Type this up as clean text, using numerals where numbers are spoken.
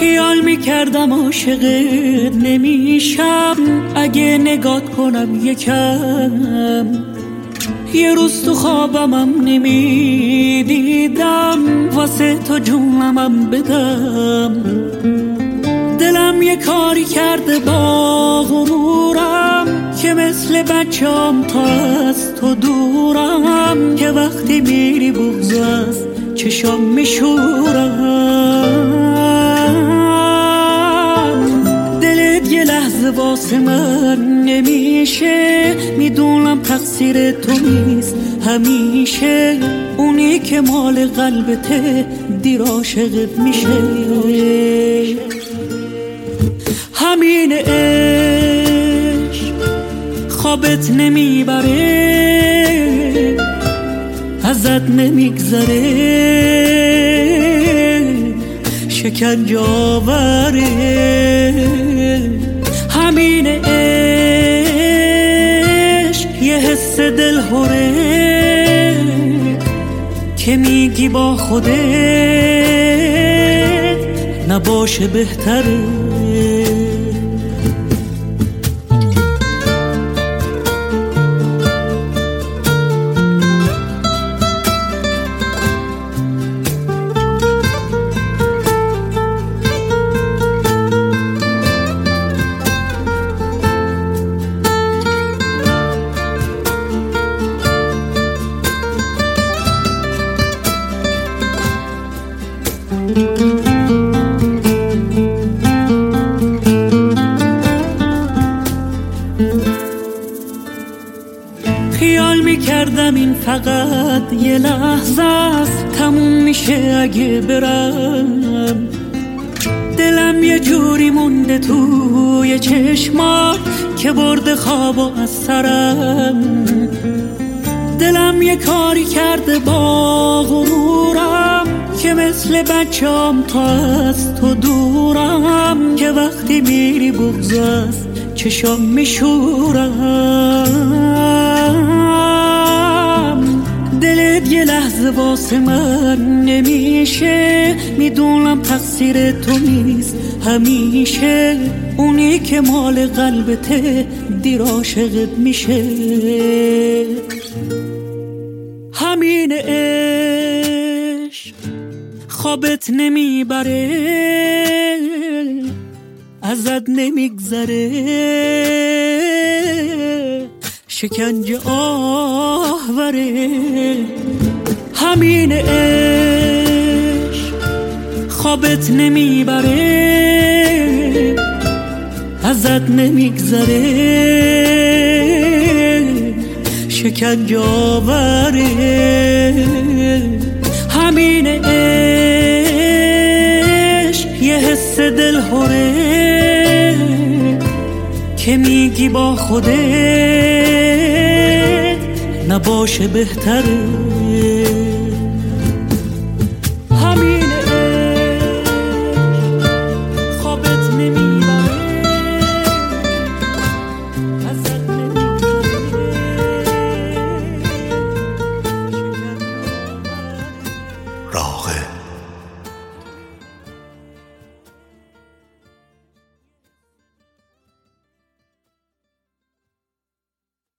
خیال میکردم عاشقت نمیشم اگه نگات کنم یکم. یه روز تو خوابمم نمیدیدم واسه تو جونمم بدم. دلم یه کاری کرده با غرورم که مثل بچه‌ام تا از تو دورم، که وقتی میری بغض از چشام میشورم. دلت یه لحظه واسه من نمیشه، میدونم تقصیر تو نیست همیشه. اونی که مال قلبته دیر عاشقت میشه. همین عشق خوابت نمیبره، ازت نمیگذره، شکنجه آوره. همین عشق یه حس دلهوره که میگی با خودت نباشه بهتره. خیال میکردم این فقط یه لحظه است، تموم میشه اگه برم. دلم یه جوری مونده توی چشمات که برده خوابو از سرم. دلم یه کاری کرده با غرورم که مثل بچه‌ام تا از تو دورم، که وقتی میری بغض از چشام میشورم. دلت یه لحظه واسه من نمیشه، میدونم تقصیر تو نیست همیشه. اونی که مال قلبته دیر عاشقت میشه. همین عشق خوابت نمیبره، ازت نمیگذره، شکنجه آوره. همین عشق خوابت نمیبره، ازت نمیگذره، شکنجه آوره. همین عشق یه حس دلهوره که میگی با خودت نباشه بهتره.